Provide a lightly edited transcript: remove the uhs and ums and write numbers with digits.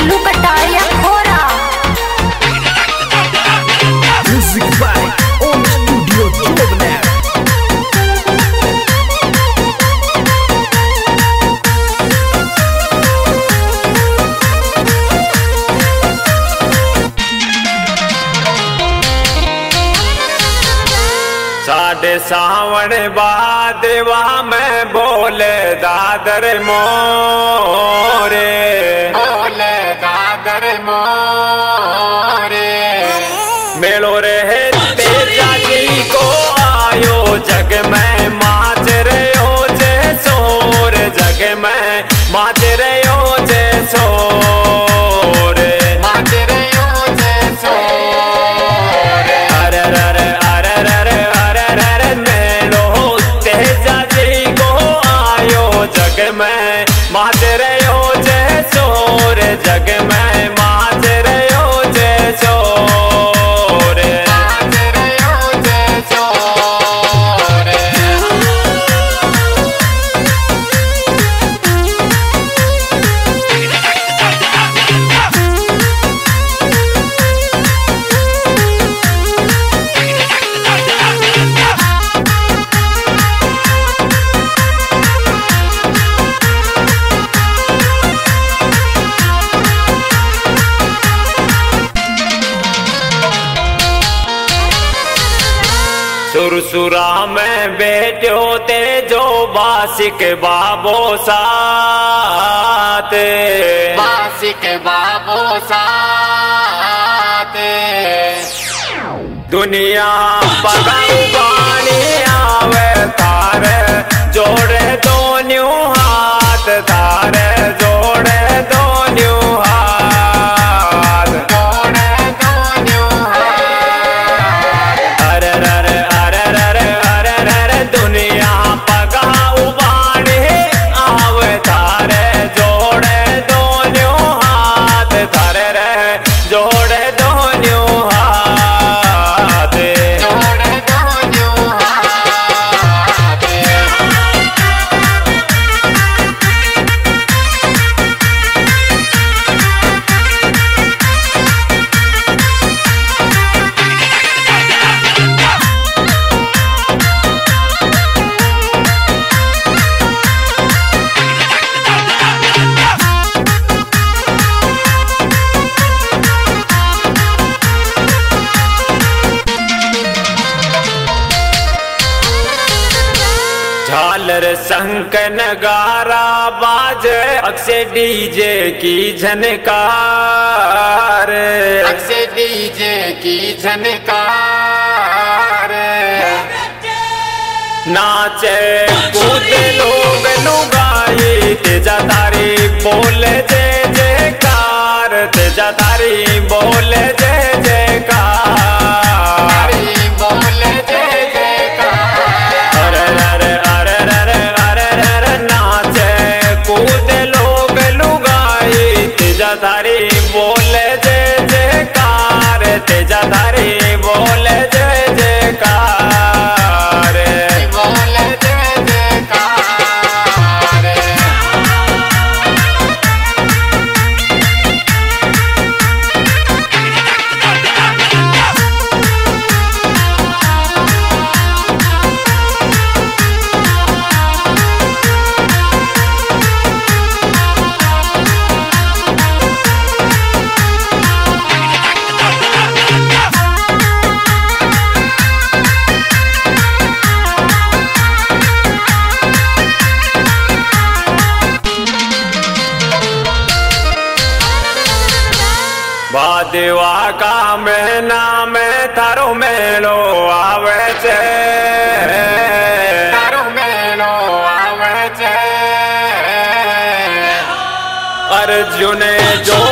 Golu Kataria Khora. Music by Om Studio Jobner. साढ़े सावण बादेवा में बोले दादर मोरे, बोले दादर मोरे। मेलो रहे तेजा जी को आयो जग में माच रहो जे सोर, जग में माच रहो जे सोर, माच रहो जे सोर। अरे अरे अरे अरे अरे मेलो तेजा जी को आयो जग में माच रहो जे सोर, जग में माच रहो जे सोर। सुरसुरा में बैठो ते जो बासिक बाबो साथ, बासिक बाबो साथ। दुनिया पगाऊ पानी आवे तारे जोड़े दोन्यू हाथ, तारे जोड़े दोन्यू हाथ, जोड़े दोन्यू हाथ। अरे अरे दुनिया पगाऊ बाणी आवे थारे जोड़े दोन्यू हाथ, थारे रे जोड़े दोन्यू हाथ, जोड़े दोन्यू हाथ। झालर शंख नगारा बाजे अक्षय डीजे की झनकार, अक्षय डीजे की झनकार। नाचे कूदे लोग लुगाई तेजा तारी बोले जय जयकार, तेजा तारी बोले जय जयकार, बोले जय जयकार। अरे अरे कूदे लोग लुगाई तेजा धारी बोले जय जयकार, तेजा धारी बोले जय जयकार, बोले जय जयकार। भादवा का महीना में थारो मेलो आवे छे, थारो मेलो आवे छे। अर्जुन जो